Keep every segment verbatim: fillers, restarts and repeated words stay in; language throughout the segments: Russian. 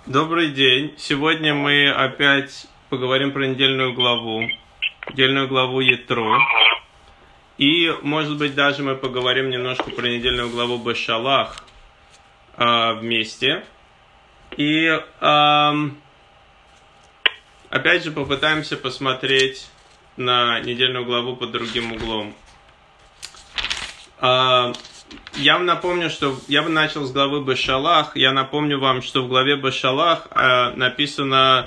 Добрый день. Сегодня мы опять поговорим про недельную главу. Недельную главу Ятро. И, может быть, даже мы поговорим немножко про недельную главу Бешалах э, вместе. И э, опять же попытаемся посмотреть на недельную главу под другим углом. Э, Я вам напомню, что я бы начал с главы Бешалах. Я напомню вам, что в главе Бешалах э, написана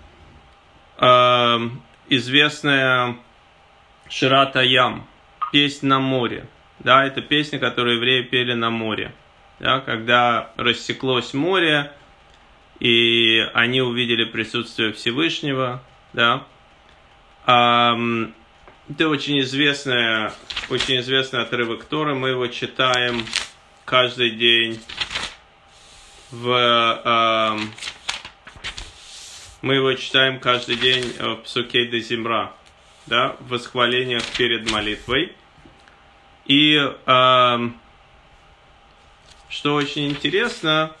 э, известная Шират Аям, песнь на море. Да, это песня, которую евреи пели на море. Да, когда рассеклось море, и они увидели присутствие Всевышнего. Да. Э, Это очень известная, очень известный отрывок Торы. Мы его читаем каждый день в э, мы его читаем каждый день в Псукей де Зимра, да, в восхвалениях перед молитвой. И э, что очень интересно,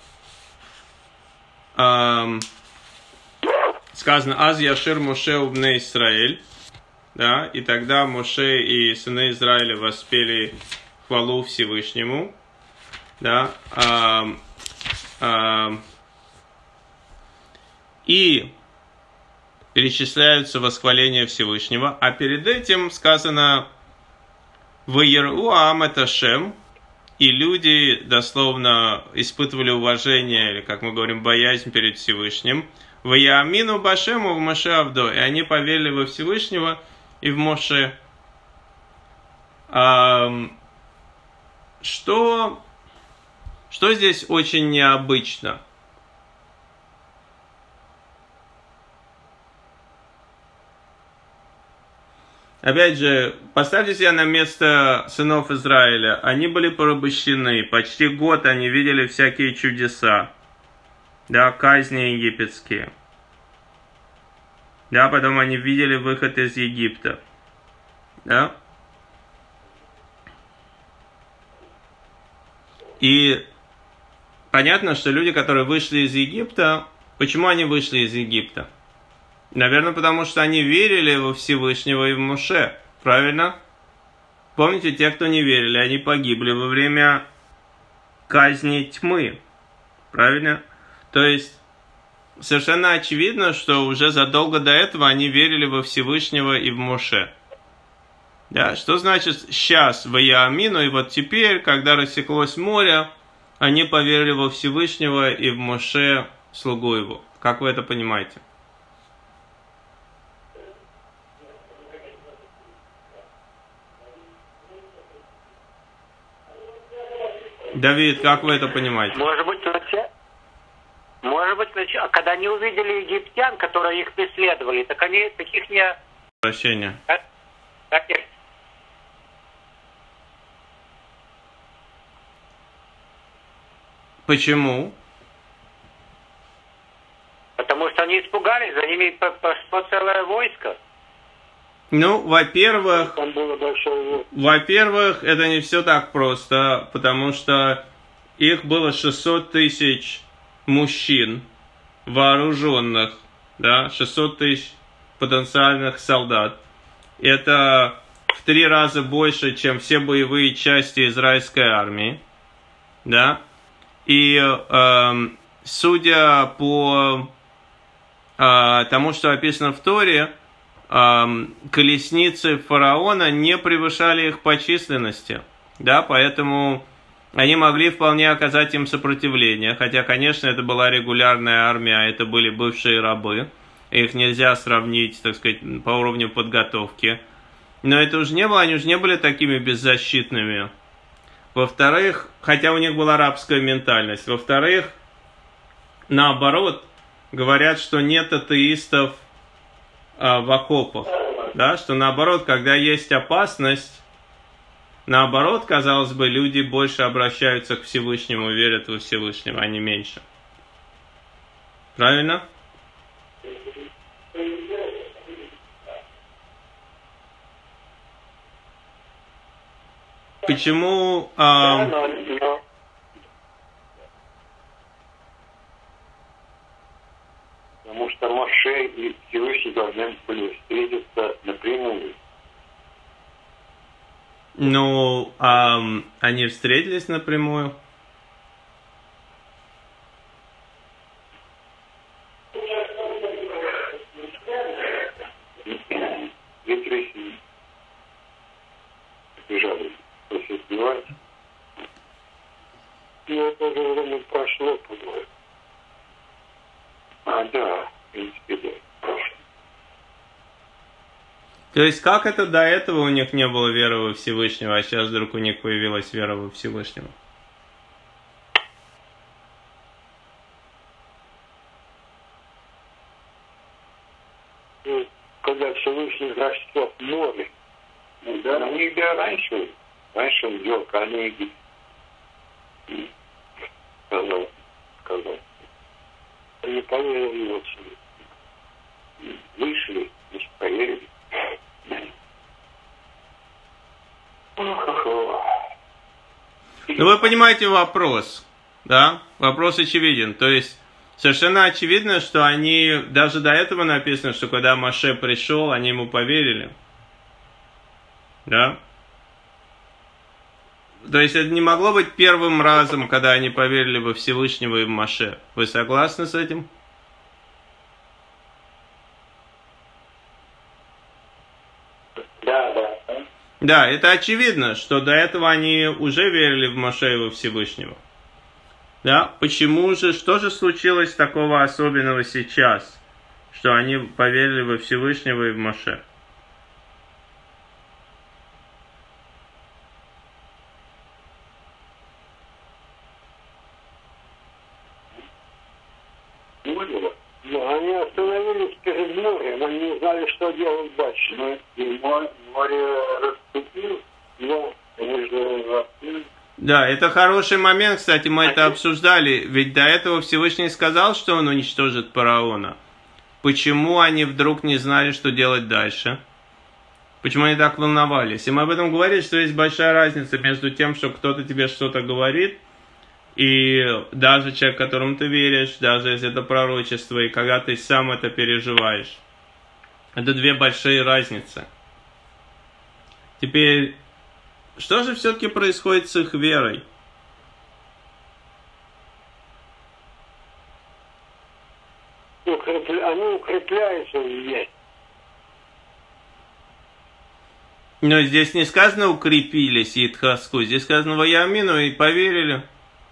э, сказано: «Аз яшир Моше убне Исраэль». Да, и тогда Моше и сыны Израиля воспели хвалу Всевышнему. Да, а, а, и перечисляются восхваления Всевышнего. А перед этим сказано «Ваеру аам эт Ашем», и люди дословно испытывали уважение, или, как мы говорим, боязнь перед Всевышним. «Ваямину башему в Моше Авдо», и они поверили во Всевышнего и в Моше. А, что, что здесь очень необычно? Опять же, поставьте себя на место сынов Израиля. Они были порабощены. Почти год они видели всякие чудеса. Да, казни египетские. Да, потом они видели выход из Египта. Да. И понятно, что люди, которые вышли из Египта, почему они вышли из Египта? Наверное, потому что они верили во Всевышнего и в Моше. Правильно? Помните, те, кто не верили, они погибли во время казни тьмы. Правильно? То есть совершенно очевидно, что уже задолго до этого они верили во Всевышнего и в Моше. Да, что значит сейчас в Яамину, и вот теперь, когда рассеклось море, они поверили во Всевышнего и в Моше, слугу его. Как вы это понимаете? Давид, как вы это понимаете? Может быть, Может быть, когда они увидели египтян, которые их преследовали, так они таких не... Прощения. Так, так, Почему? Потому что они испугались, за ними пошло целое войско. Ну, во-первых, Там было большое... во-первых, это не все так просто, потому что их было шестьсот тысяч мужчин, вооруженных, да, шестьсот тысяч потенциальных солдат. Это в три раза больше, чем все боевые части израильской армии, да. И э, судя по э, тому, что описано в Торе, э, колесницы фараона не превышали их по численности, да, поэтому они могли вполне оказать им сопротивление, хотя, конечно, это была регулярная армия, а это были бывшие рабы, их нельзя сравнить, так сказать, по уровню подготовки, но это уже не было, они уже не были такими беззащитными. Во-вторых, хотя у них была рабская ментальность, во-вторых, наоборот, говорят, что нет атеистов а, в окопах, да, что наоборот, когда есть опасность, наоборот, казалось бы, люди больше обращаются к Всевышнему, верят во Всевышнего, а не меньше. Правильно? Почему... А... Потому что Моше и Всевышний должны были встретиться напрямую. Ну, а они встретились напрямую? Ветры бежали после сбивать. И это уже время прошло, по-моему. А, да, в принципе, да, прошло. То есть, как это до этого у них не было веры во Всевышнего, а сейчас вдруг у них появилась вера во Всевышнего? Ну, когда Всевышний растет море, ну, да, у них да раньше, раньше он делал коллеги. Сказал, сказал. Они поверили его себе. Вышли, и поверили. Ну, вы понимаете вопрос, да? Вопрос очевиден. То есть, совершенно очевидно, что они, даже до этого написано, что когда Моше пришел, они ему поверили. Да? То есть, это не могло быть первым разом, когда они поверили во Всевышнего и в Моше. Вы согласны с этим? Да, да. Да, это очевидно, что до этого они уже верили в Моше и во Всевышнего. Да? Почему же, что же случилось такого особенного сейчас, что они поверили во Всевышнего и в Моше? Ну, они остановились перед морем, они не знали, что делать дальше. Но и море, море расступилось, но между... Да, это хороший момент, кстати, мы это обсуждали, ведь до этого Всевышний сказал, что он уничтожит фараона. Почему они вдруг не знали, что делать дальше? Почему они так волновались? И мы об этом говорили, что есть большая разница между тем, что кто-то тебе что-то говорит, и даже человек, которому ты веришь, даже если это пророчество, и когда ты сам это переживаешь. Это две большие разницы. Теперь, что же все-таки происходит с их верой? Они укрепляются в вере. Но здесь не сказано укрепились и тхаску, здесь сказано ваямину и поверили.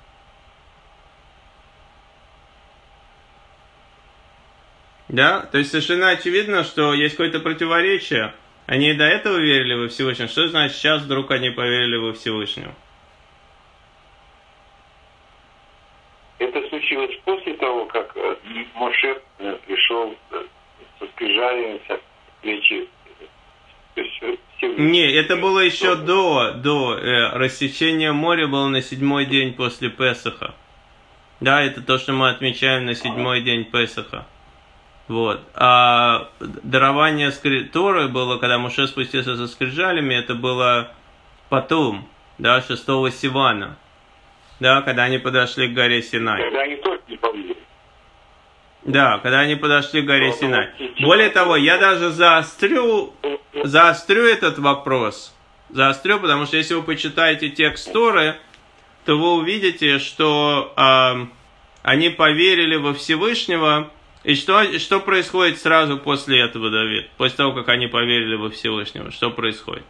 Да, то есть совершенно очевидно, что есть какое-то противоречие. Они и до этого верили во Всевышнего. Что значит, сейчас вдруг они поверили во Всевышнего? Это случилось после того, как Моше пришел со скрижалями, со плечи. Не, это было еще до, до э, рассечения моря, было на седьмой день после Песаха. Да, это то, что мы отмечаем на седьмой день Песаха. Вот. А дарование Торы было, когда Моше спустился со скрижалями, это было потом, да, шестого Сивана, да, когда они подошли к горе Синай. Когда они только не поверили. Да, когда они подошли к горе Синай. Более того, я даже заострю, заострю этот вопрос. Заострю, потому что если вы почитаете текст Торы, то вы увидите, что э, они поверили во Всевышнего. И что, что происходит сразу после этого, Давид? После того, как они поверили во Всевышнего, что происходит?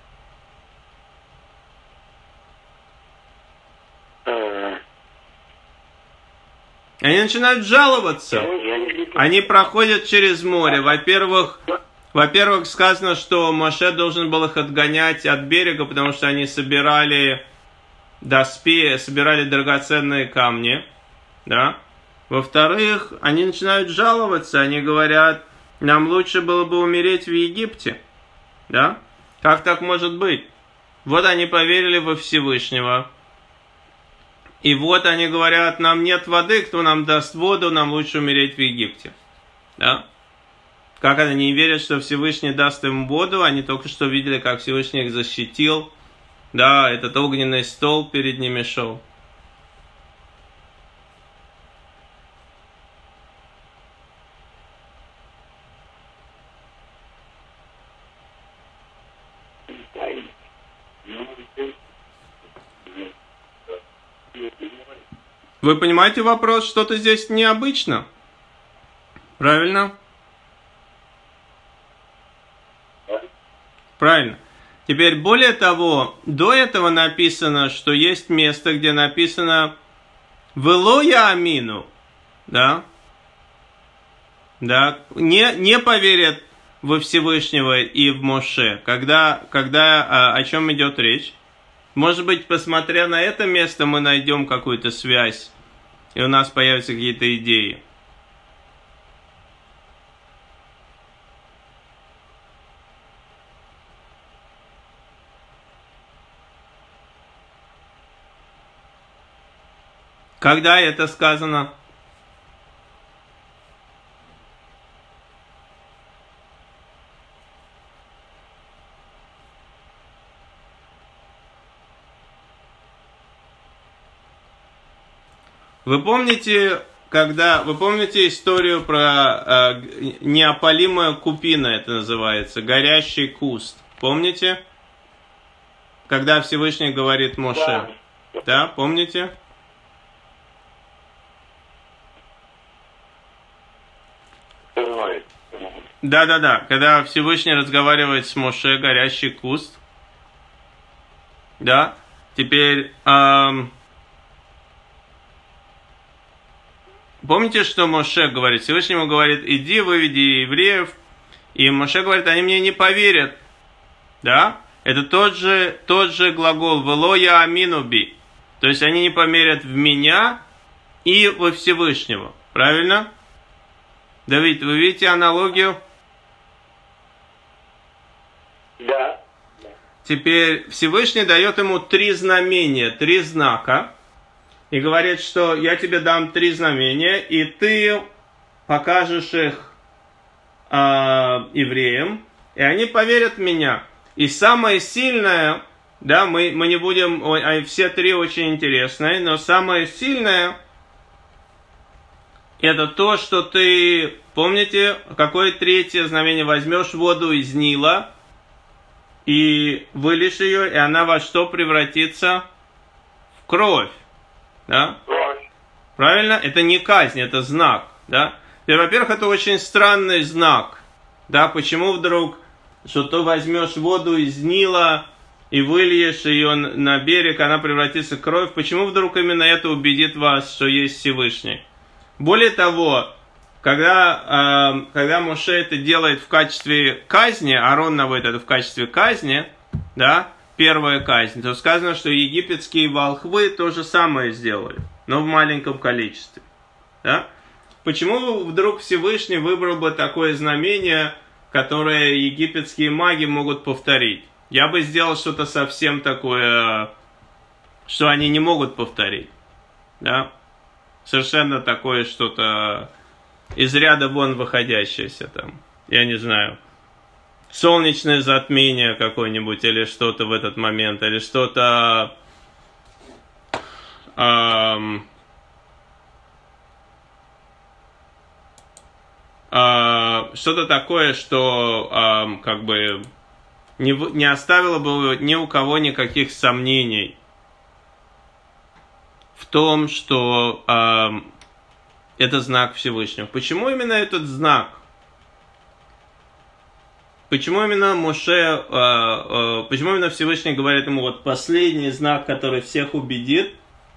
Они начинают жаловаться. Они проходят через море. Во-первых, во-первых, сказано, что Моше должен был их отгонять от берега, потому что они собирали доспехи, собирали драгоценные камни. Да? Во-вторых, они начинают жаловаться. Они говорят, нам лучше было бы умереть в Египте. Да? Как так может быть? Вот они поверили во Всевышнего. И вот они говорят, нам нет воды, кто нам даст воду, нам лучше умереть в Египте. Да? Как они не верят, что Всевышний даст им воду, они только что видели, как Всевышний их защитил. Да, этот огненный стол перед ними шел. Вы понимаете вопрос, что-то здесь необычно? Правильно? Правильно. Теперь, более того, до этого написано, что есть место, где написано «Вело я амину», да? Да, не, не поверят во Всевышнего и в Моше. Когда, когда о, о чем идет речь? Может быть, посмотря на это место, мы найдем какую-то связь, и у нас появятся какие-то идеи. Когда это сказано? Вы помните, когда вы помните историю про э, неопалимая купина, это называется, горящий куст? Помните? Когда Всевышний говорит Моше. Да, да, помните? Да, да, да. Когда Всевышний разговаривает с Моше, горящий куст. Да. Теперь эм, помните, что Моше говорит? Всевышнему говорит: иди, выведи евреев. И Моше говорит: они мне не поверят. Да? Это тот же, тот же глагол «вело я амину би». То есть они не поверят в меня и во Всевышнего. Правильно? Давид, вы видите аналогию? Да. Теперь Всевышний дает ему три знамения, три знака. И говорит, что я тебе дам три знамения, и ты покажешь их э, евреям, и они поверят в меня. И самое сильное, да, мы, мы не будем, ой, все три очень интересные, но самое сильное, это то, что ты, помните, какое третье знамение? Возьмешь воду из Нила и выльешь ее, и она во что превратится? В кровь. Да? Правильно? Это не казнь, это знак. Да? И, во-первых, это очень странный знак. Да? Почему вдруг, что ты возьмешь воду из Нила и выльешь ее на берег, она превратится в кровь? Почему вдруг именно это убедит вас, что есть Всевышний? Более того, когда, э, когда Моше это делает в качестве казни, Аарон наводит это в качестве казни, да, первая казнь, то сказано, что египетские волхвы то же самое сделали, но в маленьком количестве. Да? Почему вдруг Всевышний выбрал бы такое знамение, которое египетские маги могут повторить? Я бы сделал что-то совсем такое, что они не могут повторить. Да? Совершенно такое что-то из ряда вон выходящееся там. Я не знаю. Солнечное затмение какое-нибудь, или что-то в этот момент, или что-то... Эм, э, что-то такое, что эм, как бы не, не оставило бы ни у кого никаких сомнений в том, что э, это знак Всевышнего. Почему именно этот знак? Почему именно Моше, э, э, почему именно Всевышний говорит ему, вот последний знак, который всех убедит,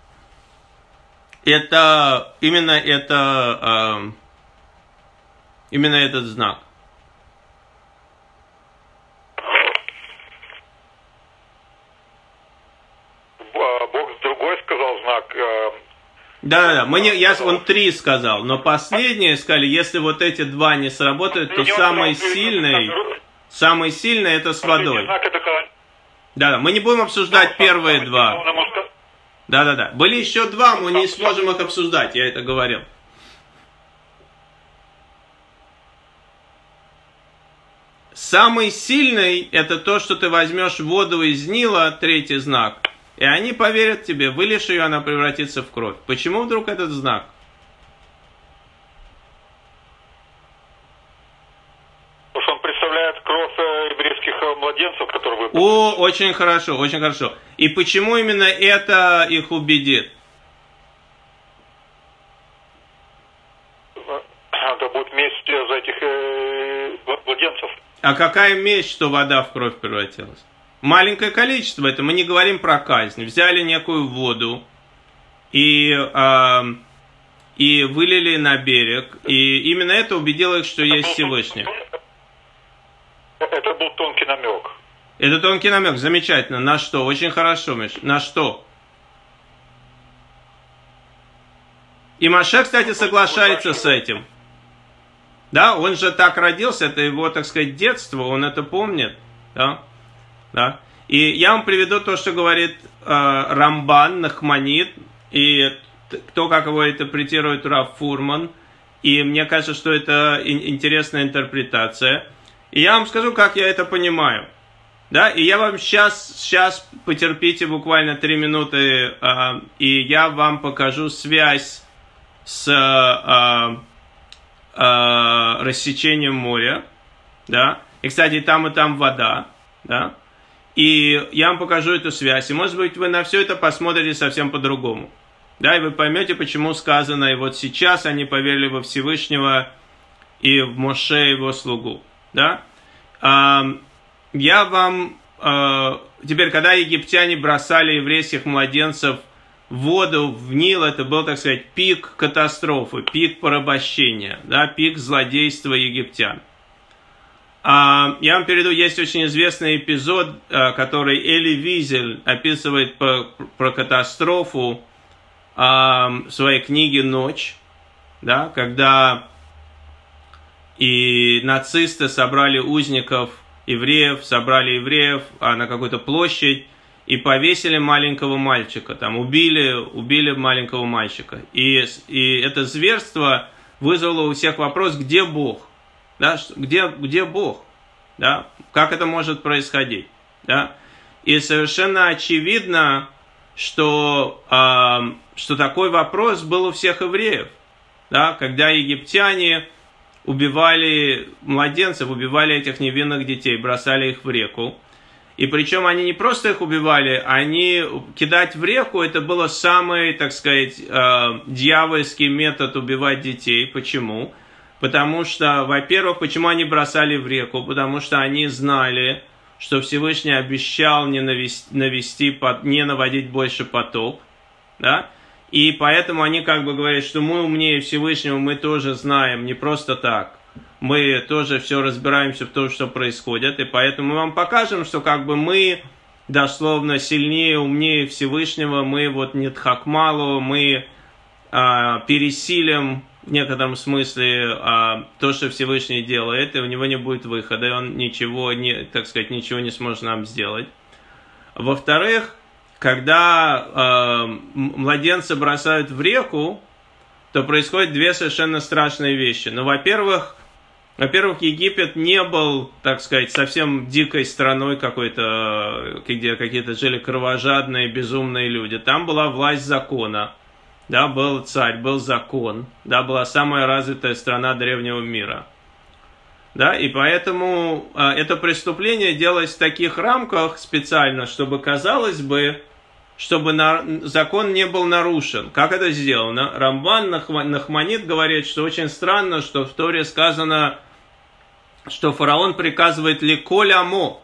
это именно это, э, именно этот знак. Бог с другой сказал знак. Да, да, да. Мы не, я, он три сказал, но последние сказали, если вот эти два не сработают, то самый сильный, самый сильный это с водой. Да, да. Мы не будем обсуждать первые два. Да, да, да. Были еще два, мы не сможем их обсуждать, я это говорил. Самый сильный это то, что ты возьмешь воду из Нила, третий знак. И они поверят тебе, выльешь ее, она превратится в кровь. Почему вдруг этот знак? Потому что он представляет кровь еврейских младенцев, которые выпали. О, очень хорошо, очень хорошо. И почему именно это их убедит? Это будет месть за этих э, младенцев. А какая месть, что вода в кровь превратилась? Маленькое количество, это мы не говорим про казнь. Взяли некую воду и, э, и вылили на берег. И именно это убедило их, что есть Всевышний. Это был тонкий намек. Это тонкий намек, замечательно. На что? Очень хорошо, Миш. На что? И Моше, кстати, соглашается с этим. Да, он же так родился, это его, так сказать, детство, он это помнит. Да? Да. И я вам приведу то, что говорит э, Рамбан, Нахманит, и кто как его интерпретирует Рав Фурман. И мне кажется, что это интересная интерпретация. И я вам скажу, как я это понимаю. Да, и я вам сейчас, сейчас потерпите буквально три минуты, э, и я вам покажу связь с э, э, рассечением моря. Да. И, кстати, там и там вода. Да. И я вам покажу эту связь. И, может быть, вы на все это посмотрите совсем по-другому. Да, и вы поймете, почему сказано, и вот сейчас они поверили во Всевышнего и в Моше, его слугу. Да. Я вам... Теперь, когда египтяне бросали еврейских младенцев в воду, в Нил, это был, так сказать, пик катастрофы, пик порабощения, да, пик злодейства египтян. Я вам перейду, есть очень известный эпизод, который Эли Визель описывает про, про катастрофу в своей книге «Ночь», да, когда и нацисты собрали узников евреев, собрали евреев на какую-то площадь и повесили маленького мальчика, там убили, убили маленького мальчика. И, и это зверство вызвало у всех вопрос, где Бог? Да, где, где Бог? Да? Как это может происходить? Да? И совершенно очевидно, что, э, что такой вопрос был у всех евреев. Да? Когда египтяне убивали младенцев, убивали этих невинных детей, бросали их в реку. И причем они не просто их убивали, они кидать в реку, это было самый, так сказать, э, дьявольский метод убивать детей. Почему? Потому что, во-первых, почему они бросали в реку? Потому что они знали, что Всевышний обещал не, навести, навести, не наводить больше потоп. Да? И поэтому они как бы говорят, что мы умнее Всевышнего, мы тоже знаем, не просто так. Мы тоже все разбираемся в том, что происходит. И поэтому мы вам покажем, что как бы мы дословно сильнее, умнее Всевышнего, мы вот нет хакмалу, мы а, пересилим в некотором смысле а, то, что Всевышний делает, и у него не будет выхода, и он ничего, не, так сказать, ничего не сможет нам сделать. Во-вторых, когда э, младенца бросают в реку, то происходят две совершенно страшные вещи. Ну, во-первых, во-первых, Египет не был, так сказать, совсем дикой страной какой-то, где какие-то жили кровожадные, безумные люди. Там была власть закона, да, был царь, был закон, да, была самая развитая страна древнего мира. Да, и поэтому э, это преступление делалось в таких рамках специально, чтобы, казалось бы, чтобы на, закон не был нарушен. Как это сделано? Рамбан Нахманит говорит, что очень странно, что в Торе сказано, что фараон приказывает леколь амо.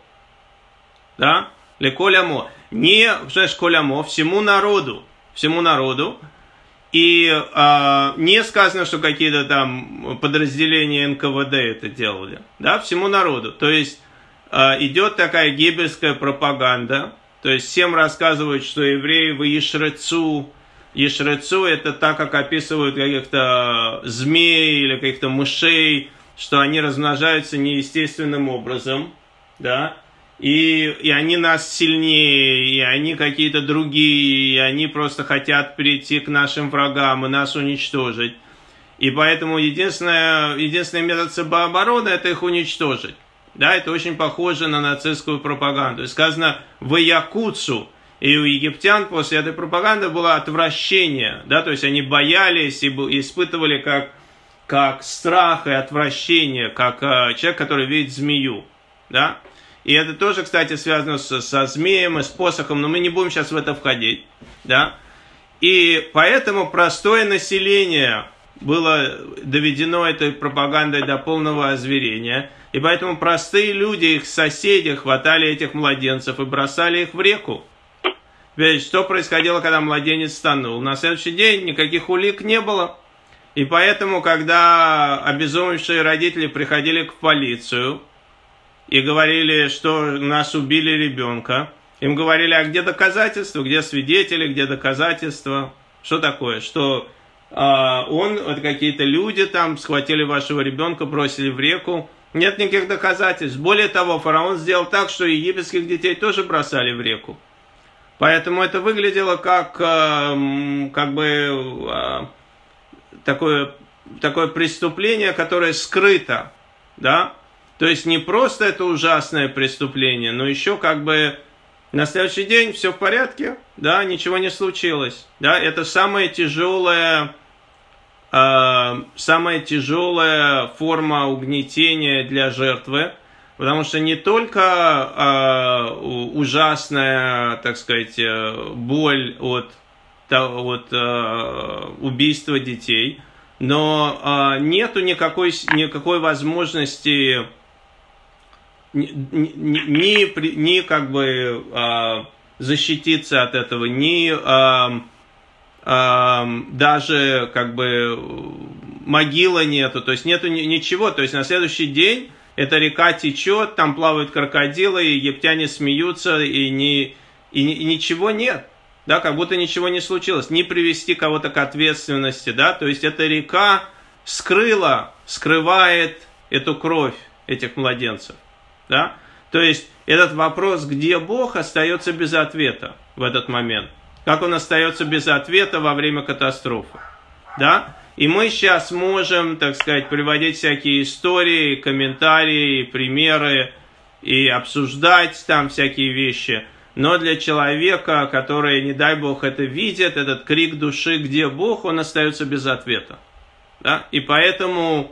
Да? Леколь амо. Не, знаешь, коль амо, всему народу. Всему народу. И э, не сказано, что какие-то там подразделения эн ка вэ дэ это делали. Да? Всему народу. То есть э, идет такая геббельская пропаганда. То есть всем рассказывают, что евреи в Ешрецу. Ешрецу это так, как описывают каких-то змей или каких-то мышей, что они размножаются неестественным образом, да, и, и они нас сильнее, и они какие-то другие, и они просто хотят перейти к нашим врагам и нас уничтожить. И поэтому единственный, единственный метод самообороны – это их уничтожить. Да, это очень похоже на нацистскую пропаганду. И сказано «в Якутсу». И у египтян после этой пропаганды было отвращение. Да, то есть они боялись и испытывали как, как страх и отвращение, как э, человек, который видит змею. Да? И это тоже, кстати, связано со, со змеем и с посохом, но мы не будем сейчас в это входить. Да? И поэтому простое население было доведено этой пропагандой до полного озверения. И поэтому простые люди, их соседи, хватали этих младенцев и бросали их в реку. Ведь что происходило, когда младенец тонул? На следующий день никаких улик не было. И поэтому, когда обезумевшие родители приходили в полицию и говорили, что у нас убили ребенка, им говорили, а где доказательства, где свидетели, где доказательства? Что такое? Что а, он, вот какие-то люди там схватили вашего ребенка, бросили в реку. Нет никаких доказательств. Более того, фараон сделал так, что египетских детей тоже бросали в реку. Поэтому это выглядело как, а, как бы... А, Такое, такое преступление, которое скрыто, да, то есть не просто это ужасное преступление, но еще как бы на следующий день все в порядке, да, ничего не случилось, да, это самая тяжелая, э, самая тяжелая форма угнетения для жертвы, потому что не только э, ужасная, так сказать, боль от от э, убийства детей, но э, нету никакой, никакой возможности ни, ни, ни, ни как бы э, защититься от этого, ни э, э, даже как бы могила нету, то есть нету ничего, то есть на следующий день эта река течет, там плавают крокодилы, и египтяне смеются, и, не, и, и ничего нет. Да, как будто ничего не случилось, не привести кого-то к ответственности, да, то есть эта река скрыла, скрывает эту кровь этих младенцев, да, то есть этот вопрос, где Бог, остается без ответа в этот момент, как он остается без ответа во время катастрофы, да, и мы сейчас можем, так сказать, приводить всякие истории, комментарии, примеры и обсуждать там всякие вещи. Но для человека, который, не дай Бог, это видит, этот крик души, где Бог, он остается без ответа. Да? И поэтому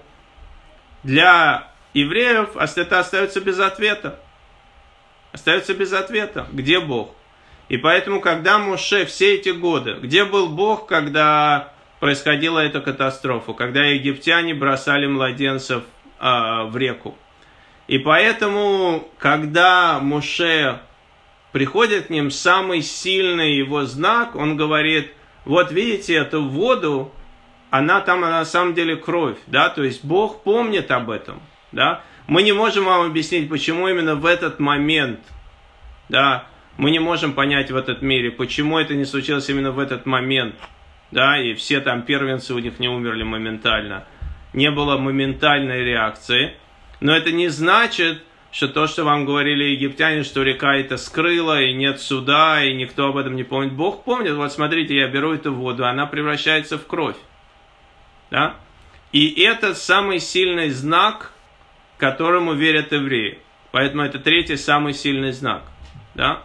для евреев это остается без ответа. Остается без ответа. Где Бог? И поэтому, когда Моше все эти годы, где был Бог, когда происходила эта катастрофа, когда египтяне бросали младенцев э, в реку? И поэтому, когда Моше приходит к ним самый сильный его знак, он говорит, вот видите эту воду, она там на самом деле кровь, да, то есть Бог помнит об этом, да, мы не можем вам объяснить, почему именно в этот момент, да, мы не можем понять в этом мире, почему это не случилось именно в этот момент, да, и все там первенцы у них не умерли моментально, не было моментальной реакции, но это не значит, что то, что вам говорили египтяне, что река это скрыла, и нет суда, и никто об этом не помнит. Бог помнит, вот смотрите, я беру эту воду, она превращается в кровь. Да? И это самый сильный знак, которому верят евреи. Поэтому это третий самый сильный знак. Да?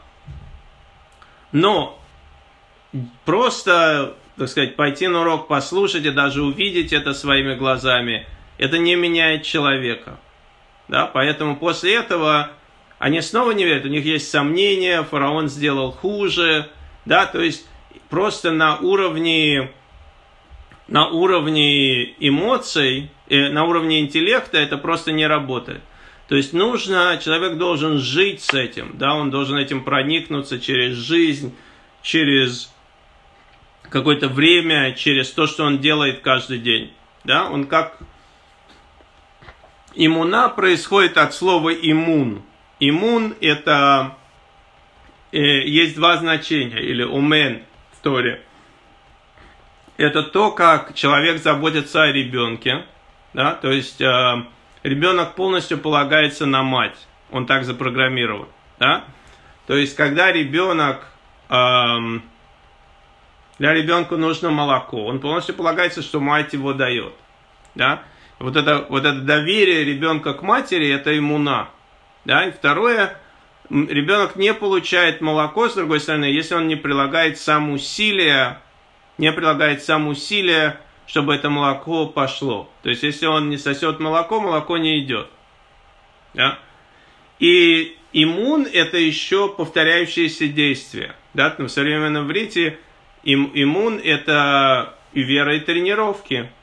Но просто, так сказать, пойти на урок, послушать и даже увидеть это своими глазами, это не меняет человека. Да, поэтому после этого они снова не верят, у них есть сомнения, фараон сделал хуже, да, то есть просто на уровне, на уровне эмоций, э, на уровне интеллекта это просто не работает. То есть нужно, человек должен жить с этим, да, он должен этим проникнуться через жизнь, через какое-то время, через то, что он делает каждый день, да, он как... Иммуна происходит от слова иммун. Иммун это э, есть два значения, или умен в Торе. Это то, как человек заботится о ребенке, да, то есть э, ребенок полностью полагается на мать, он так запрограммирован, да, то есть когда ребенок, э, для ребенка нужно молоко, он полностью полагается, что мать его дает, да. Вот это, вот это доверие ребенка к матери, это иммуна. Да? И второе, ребенок не получает молоко, с другой стороны, если он не прилагает сам усилия, не прилагает сам усилия, чтобы это молоко пошло. То есть, если он не сосет молоко, молоко не идет. Да? И иммун – это еще повторяющиеся действия. Да? В современном иврите им, иммун – это и вера, и тренировки.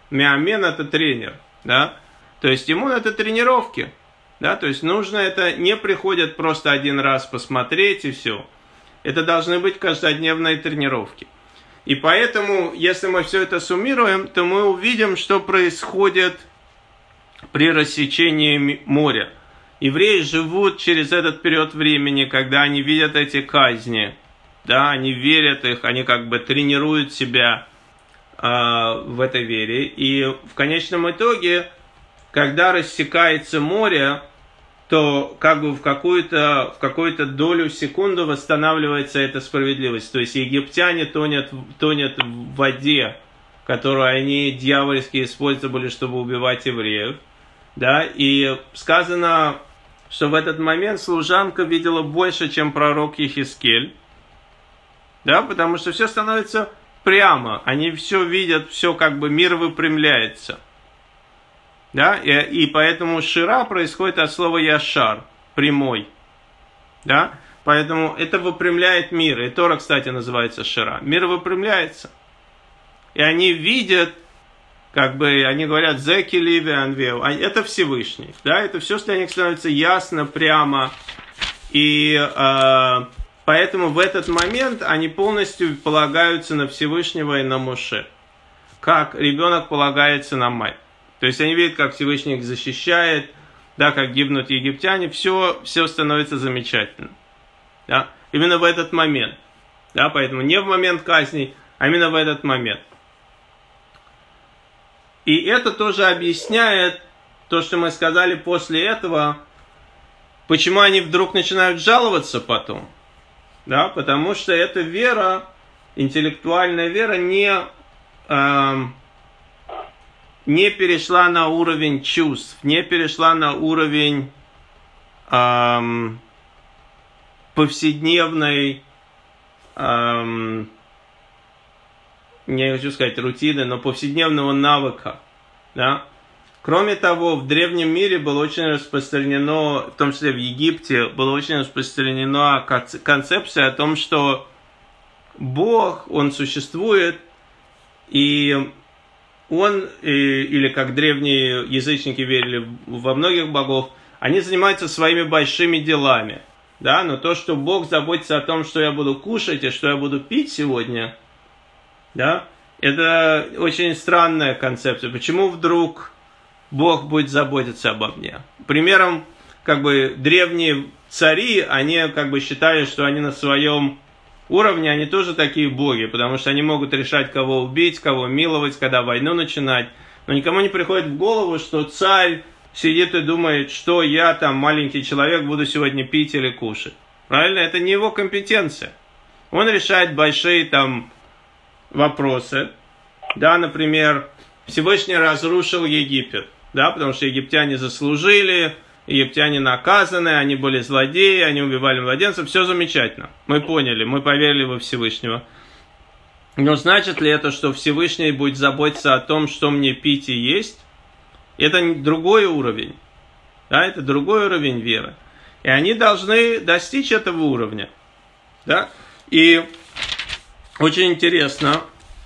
Меамен – это тренер, да. То есть иммун – это тренировки, да. То есть нужно это, не приходят просто один раз посмотреть и все. Это должны быть каждодневные тренировки. И поэтому, если мы все это суммируем, то мы увидим, что происходит при рассечении моря. Евреи живут через этот период времени, когда они видят эти казни, да, они верят их, они как бы тренируют себя э, в этой вере. И в конечном итоге, когда рассекается море, то как бы в какую-то, в какую-то долю секунды восстанавливается эта справедливость. То есть египтяне тонут, тонут в воде, которую они дьявольски использовали, чтобы убивать евреев. Да? И сказано, что в этот момент служанка видела больше, чем пророк Ехескель. Да? Потому что все становится прямо. Они все видят, все как бы мир выпрямляется. Да? И, и поэтому шира происходит от слова яшар, прямой. Да? Поэтому это выпрямляет мир. И Тора, кстати, называется шира. Мир выпрямляется. И они видят, как бы, они говорят, зеки ливи анвеу. Это Всевышний. Да? Это все для них становится ясно, прямо. И э, поэтому в этот момент они полностью полагаются на Всевышнего и на Моше. Как ребенок полагается на мать. То есть они видят, как Всевышний их защищает, да, как гибнут египтяне, все, все становится замечательно. Да? Именно в этот момент. Да? Поэтому не в момент казней, а именно в этот момент. И это тоже объясняет то, что мы сказали после этого, почему они вдруг начинают жаловаться потом. Да? Потому что эта вера, интеллектуальная вера, не... Эм, не перешла на уровень чувств, не перешла на уровень эм, повседневной, эм, не хочу сказать рутины, но повседневного навыка. Да? Кроме того, в древнем мире было очень распространено, в том числе в Египте, было очень распространена концепция о том, что Бог, Он существует, и Он, или как древние язычники верили во многих богов, они занимаются своими большими делами. Да? Но то, что Бог заботится о том, что я буду кушать и что я буду пить сегодня, да, это очень странная концепция. Почему вдруг Бог будет заботиться обо мне? Примером, как бы, древние цари, они как бы считали, что они на своем уровне, они тоже такие боги, потому что они могут решать, кого убить, кого миловать, когда войну начинать. Но никому не приходит в голову, что царь сидит и думает, что я там, маленький человек, буду сегодня пить или кушать. Правильно? Это не его компетенция. Он решает большие там вопросы. Да, например, Всевышний разрушил Египет, да, потому что египтяне заслужили, египтяне наказаны, они были злодеи, они убивали младенцев, все замечательно. Мы поняли, мы поверили во Всевышнего. Но значит ли это, что Всевышний будет заботиться о том, что мне пить и есть? Это другой уровень. Да, это другой уровень веры. И они должны достичь этого уровня. Да? И очень интересно,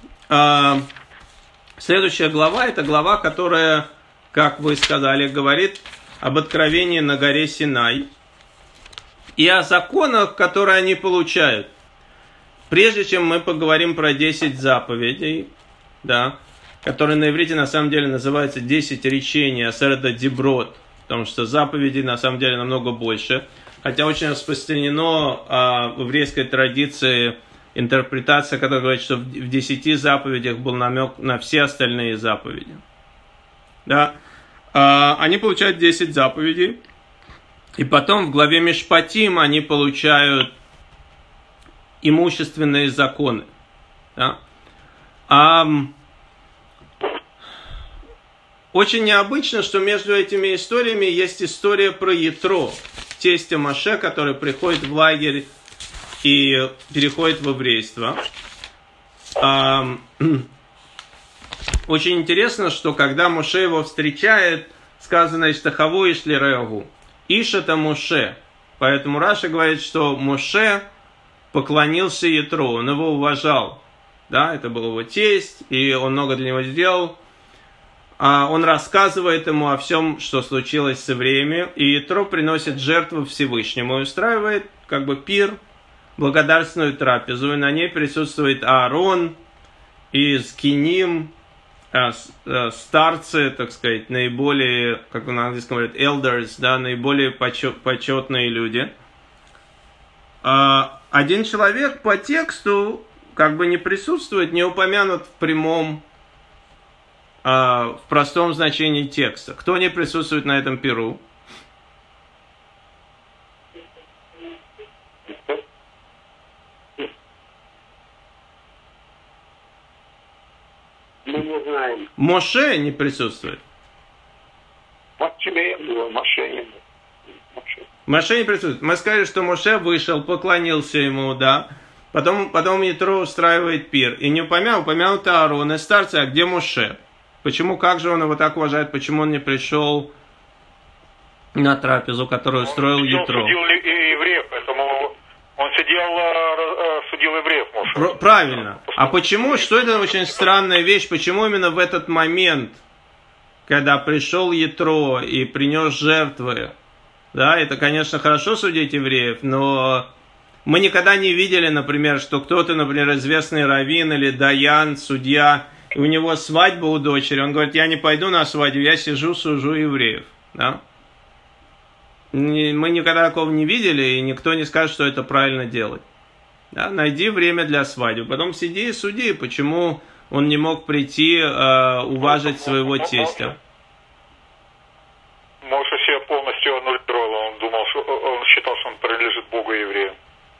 следующая глава, это глава, которая, как вы сказали, говорит об откровении на горе Синай и о законах, которые они получают. Прежде чем мы поговорим про десять заповедей, да, которые на иврите на самом деле называются десять речений, асерда диброт, потому что заповедей на самом деле намного больше, хотя очень распространено а, в еврейской традиции интерпретация, которая говорит, что в десяти заповедях был намек на все остальные заповеди. Да. Они получают десять заповедей, и потом в главе Мишпатим они получают имущественные законы. Да? А, очень необычно, что между этими историями есть история про Ятро, тестя Моше, который приходит в лагерь и переходит в еврейство. А, Очень интересно, что когда Моше его встречает, сказано «Иштахаву ишли реагу». Иш это Моше. Поэтому Раша говорит, что Моше поклонился Ятро, он его уважал. Да, это был его тесть, и он много для него сделал. он рассказывает ему о всем, что случилось с евреями, и Итро приносит жертву Всевышнему и устраивает как бы пир, благодарственную трапезу, и на ней присутствует Аарон и Зкиним, старцы, так сказать, наиболее, как на английском говорят, elders, да, наиболее почетные люди. Один человек по тексту как бы не присутствует, не упомянут в прямом, в простом значении текста. Кто не присутствует на этом пиру? Мы не знаем. Моше не присутствует. Вот тебе и было, Моше не было. Моше не присутствует. Мы сказали, что Моше вышел, поклонился ему, да. Потом, потом Итро устраивает пир. И не упомянул, упомянут Аарон и старцы, а где Моше? Почему, как же он его так уважает, почему он не пришел на трапезу, которую устроил Итро? Он судил евреев, поэтому он сидел, судил евреев, Моше. Про- правильно. А почему, что это очень странная вещь, почему именно в этот момент, когда пришел Итро и принес жертвы, да, это, конечно, хорошо судить евреев, но мы никогда не видели, например, что кто-то, например, известный раввин или даян, судья, и у него свадьба у дочери, он говорит, я не пойду на свадьбу, я сижу, сужу евреев. Да? Мы никогда такого не видели, и никто не скажет, что это правильно делать. Да? Найди время для свадьбы, потом сиди и суди, почему он не мог прийти э, уважить своего тестя. Моше себя полностью аннулировал, он думал, что он считал, что он принадлежит Богу и евреям.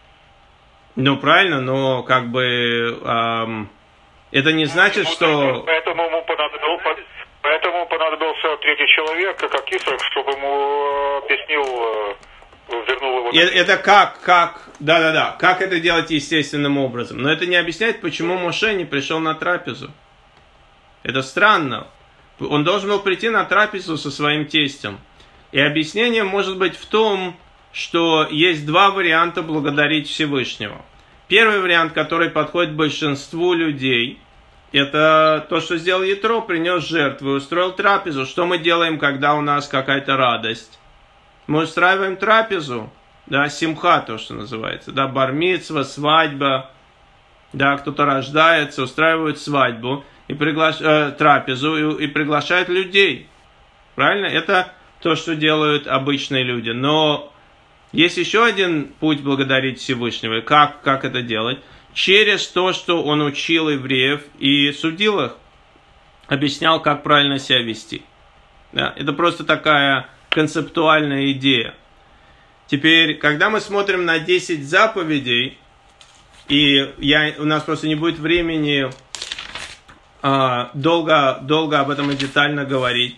Ну, правильно, но как бы эм, это не значит, что... Поэтому ему понадобился, поэтому понадобился третий человек, как Исаак, чтобы ему объяснил, вернул его... Это, это как, как, да-да-да, как это делать естественным образом. Но это не объясняет, почему Моше не пришел на трапезу. Это странно. Он должен был прийти на трапезу со своим тестем. И объяснение может быть в том, что есть два варианта благодарить Всевышнего. Первый вариант, который подходит большинству людей, это то, что сделал Итро, принес жертву, устроил трапезу. Что мы делаем, когда у нас какая-то радость? Мы устраиваем трапезу, да, симха, то, что называется, да, бар-мицва, свадьба, да, кто-то рождается, устраивают свадьбу, и приглаш... э, трапезу и, и приглашают людей. Правильно? Это то, что делают обычные люди. Но есть еще один путь благодарить Всевышнего. Как, как это делать? Через то, что он учил евреев и судил их. Объяснял, как правильно себя вести. Да? Это просто такая концептуальная идея. Теперь, когда мы смотрим на десять заповедей, и я, у нас просто не будет времени а, долго, долго об этом и детально говорить.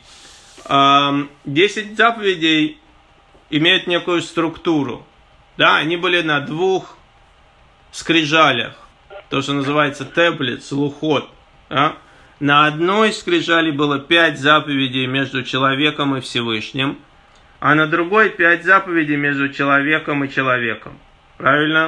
десять заповедей имеют некую структуру. Да, они были на двух скрижалях. То, что называется таблиц, лухот. Да? На одной скрижали было пять заповедей между человеком и Всевышним, а на другой пять заповедей между человеком и человеком. Правильно?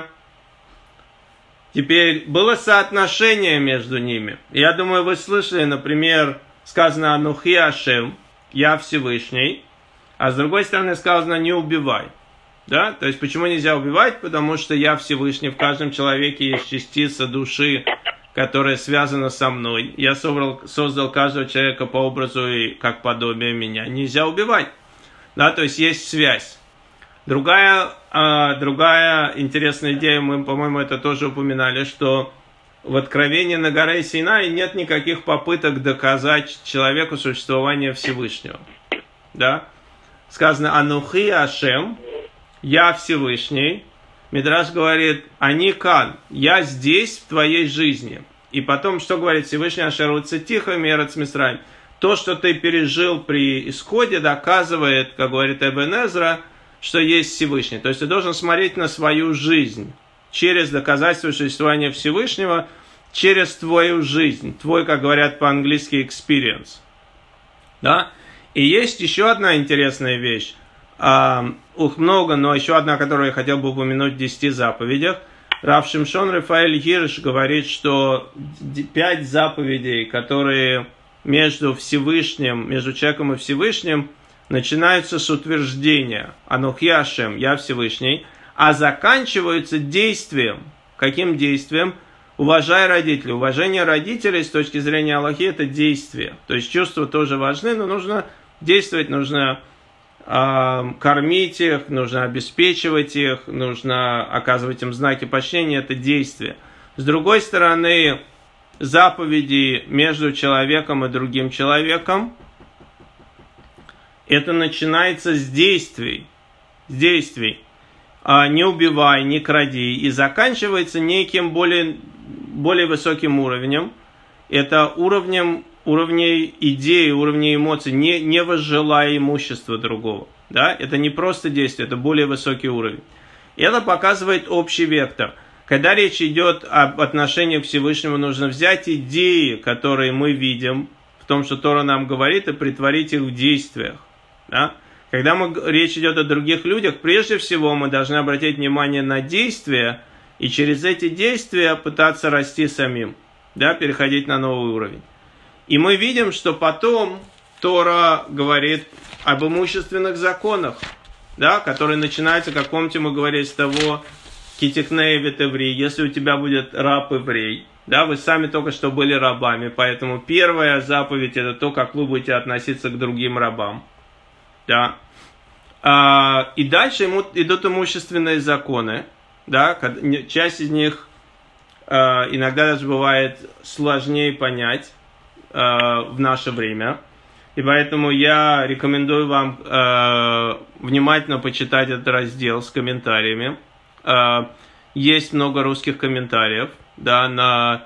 Теперь было соотношение между ними. Я думаю, вы слышали, например, сказано «Анухи Ашем», «Я Всевышний», а с другой стороны сказано «Не убивай». Да? То есть, почему нельзя убивать? Потому что я Всевышний, в каждом человеке есть частица души, которая связана со мной. Я собрал, создал каждого человека по образу и как подобие меня. Нельзя убивать. Да? То есть, есть связь. Другая, э, другая интересная идея, мы, по-моему, это тоже упоминали, что в Откровении на горе Синай нет никаких попыток доказать человеку существование Всевышнего. Да? Сказано «Анухи Ашем», «Я Всевышний». Мидраш говорит «Аникан», «Я здесь в твоей жизни». И потом, что говорит Всевышний Ашер Уцетиха Мерец Мисраим? То, что ты пережил при исходе, доказывает, как говорит Эбен Эзра, что есть Всевышний. То есть ты должен смотреть на свою жизнь через доказательство существования Всевышнего, через твою жизнь, твой, как говорят по-английски, experience. Да? И есть еще одна интересная вещь. А, ух, много, но еще одна, которую я хотел бы упомянуть в десяти заповедях. Рав Шимшон Рафаэль Гирш говорит, что пять заповедей, которые между Всевышним, между человеком и Всевышним начинаются с утверждения «Анухи Ашем», «Я Всевышний», а заканчиваются действием. Каким действием? Уважай родителей. Уважение родителей с точки зрения Аллахи – это действие. То есть чувства тоже важны, но нужно действовать, нужно э, кормить их, нужно обеспечивать их, нужно оказывать им знаки почтения – это действие. С другой стороны, заповеди между человеком и другим человеком – это начинается с действий. С действий. Не убивай, не кради. И заканчивается неким более, более высоким уровнем. Это уровнем, уровней идей, уровней эмоций. Не, не возжелай имущества другого. Да? Это не просто действие, это более высокий уровень. И это показывает общий вектор. Когда речь идет об отношении к Всевышнему, нужно взять идеи, которые мы видим, в том, что Тора нам говорит, и притворить их в действиях. Да? Когда мы, речь идет о других людях, прежде всего мы должны обратить внимание на действия и через эти действия пытаться расти самим, да, переходить на новый уровень. И мы видим, что потом Тора говорит об имущественных законах, да, которые начинаются, как помните, мы говорили с того «Китикней вет еврей», если у тебя будет раб-еврей, да, вы сами только что были рабами, поэтому первая заповедь – это то, как вы будете относиться к другим рабам. Да. А, и дальше ему идут имущественные законы. Да, часть из них а, иногда даже бывает сложнее понять а, в наше время. И поэтому я рекомендую вам а, внимательно почитать этот раздел с комментариями. А, есть много русских комментариев, да, на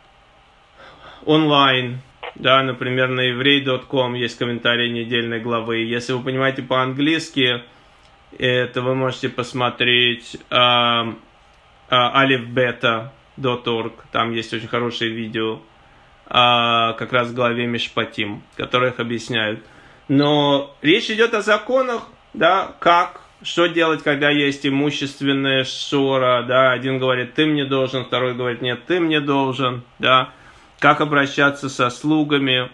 онлайн. Да, например, на еврей точка ком есть комментарии недельной главы. Если вы понимаете по-английски, это вы можете посмотреть uh, uh, alifbeta точка орг. Там есть очень хорошие видео uh, как раз в главе Мишпатим, которые их объясняют. Но речь идет о законах, да, как, что делать, когда есть имущественная ссора. Да, один говорит, ты мне должен, второй говорит, нет, ты мне должен, да. Как обращаться со слугами,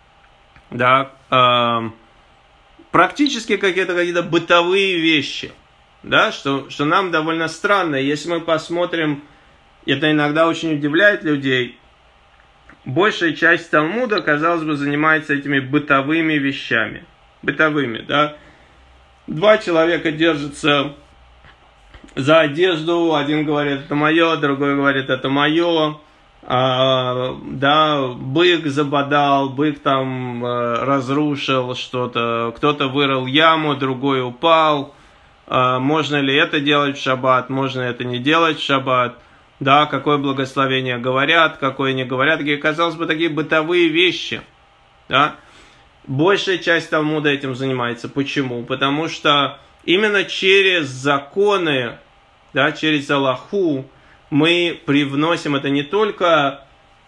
да, э, практически какие-то, какие-то бытовые вещи, да, что, что нам довольно странно. Если мы посмотрим, это иногда очень удивляет людей, большая часть Талмуда, казалось бы, занимается этими бытовыми вещами, бытовыми, да. Два человека держатся за одежду, один говорит, это мое, другой говорит, это мое. А, да, бык забодал, бык там а, разрушил что-то, кто-то вырыл яму, другой упал. А, можно ли это делать в шаббат, можно это не делать в шаббат? Да, какое благословение говорят, какое не говорят, такие, казалось бы, такие бытовые вещи. Да? Большая часть Талмуда этим занимается. Почему? Потому что именно через законы, да, через Аллаху, мы привносим это не только,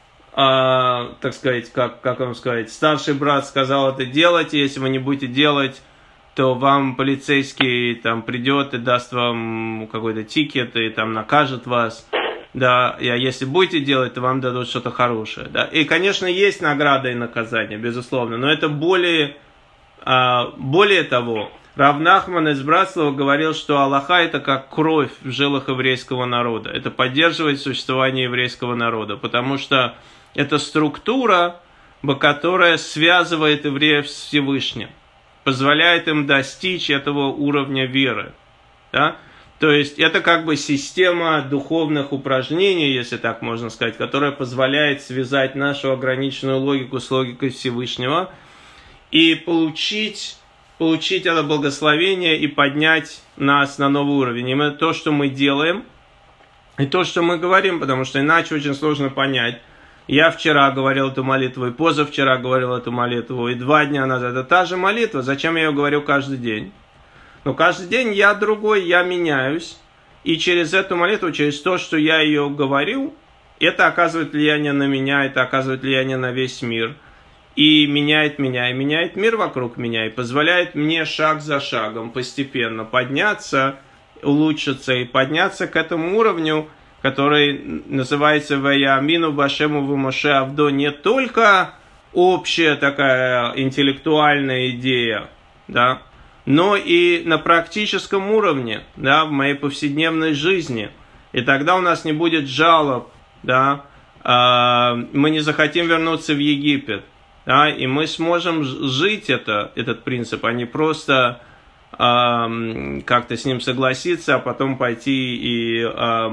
а, так сказать, как, как вам сказать, старший брат сказал это делать, и если вы не будете делать, то вам полицейский там придет и даст вам какой-то тикет и там накажет вас, да, а если будете делать, то вам дадут что-то хорошее, да, и, конечно, есть награда и наказание, безусловно, но это более, а, более того, Рав Нахман из Братслава говорил, что Аллаха это как кровь в жилах еврейского народа. Это поддерживает существование еврейского народа, потому что это структура, которая связывает евреев с Всевышним, позволяет им достичь этого уровня веры. Да? То есть это как бы система духовных упражнений, если так можно сказать, которая позволяет связать нашу ограниченную логику с логикой Всевышнего и получить... получить это благословение и поднять нас на новый уровень. Именно то, что мы делаем, и то, что мы говорим, потому что иначе очень сложно понять. Я вчера говорил эту молитву, и позавчера говорил эту молитву, и два дня назад. Это та же молитва, зачем я ее говорю каждый день? Но каждый день я другой, я меняюсь, и через эту молитву, через то, что я ее говорю, это оказывает влияние на меня, это оказывает влияние на весь мир. И меняет меня, и меняет мир вокруг меня, и позволяет мне шаг за шагом постепенно подняться, улучшиться и подняться к этому уровню, который называется «Ваяамину башему в Моше Авдо», не только общая такая интеллектуальная идея, да, но и на практическом уровне, да, в моей повседневной жизни. И тогда у нас не будет жалоб, да, мы не захотим вернуться в Египет, да, и мы сможем жить это, этот принцип, а не просто как-то с ним согласиться, а потом пойти и,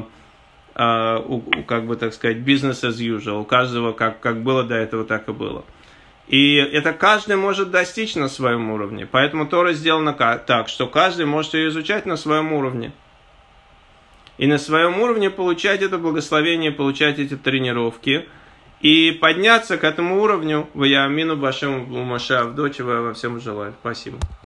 как бы так сказать, business as usual, у каждого как, как было до этого, так и было. И это каждый может достичь на своем уровне. Поэтому Тора сделана так, что каждый может ее изучать на своем уровне. И на своем уровне получать это благословение, получать эти тренировки. И подняться к этому уровню. В Яамину Башем Умаша Авдочева во всем желаю. Спасибо.